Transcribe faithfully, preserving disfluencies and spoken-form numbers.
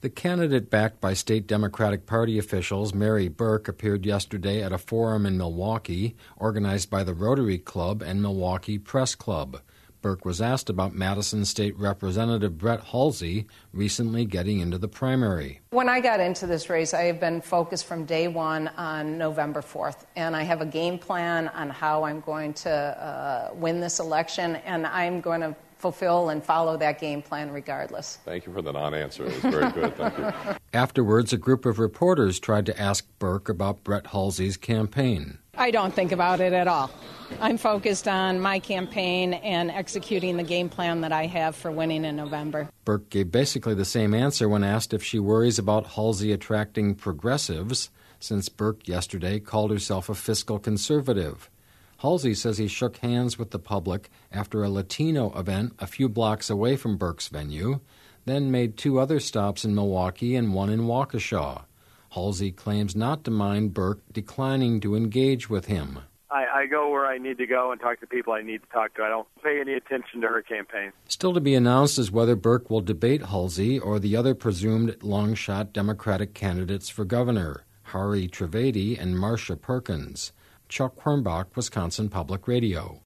The candidate backed by state Democratic Party officials, Mary Burke, appeared yesterday at a forum in Milwaukee organized by the Rotary Club and Milwaukee Press Club. Burke was asked about Madison State Representative Brett Halsey recently getting into the primary. When I got into this race, I have been focused from day one on November fourth, and I have a game plan on how I'm going to uh, win this election, and I'm going to fulfill and follow that game plan regardless. Thank you for the non-answer. It was very good. Thank you. Afterwards, a group of reporters tried to ask Burke about Brett Halsey's campaign. I don't think about it at all. I'm focused on my campaign and executing the game plan that I have for winning in November. Burke gave basically the same answer when asked if she worries about Halsey attracting progressives, since Burke yesterday called herself a fiscal conservative. Halsey says he shook hands with the public after a Latino event a few blocks away from Burke's venue, then made two other stops in Milwaukee and one in Waukesha. Halsey claims not to mind Burke declining to engage with him. I, I go where I need to go and talk to people I need to talk to. I don't pay any attention to her campaign. Still to be announced is whether Burke will debate Halsey or the other presumed long-shot Democratic candidates for governor, Hari Trivedi and Marsha Perkins. Chuck Hornbach, Wisconsin Public Radio.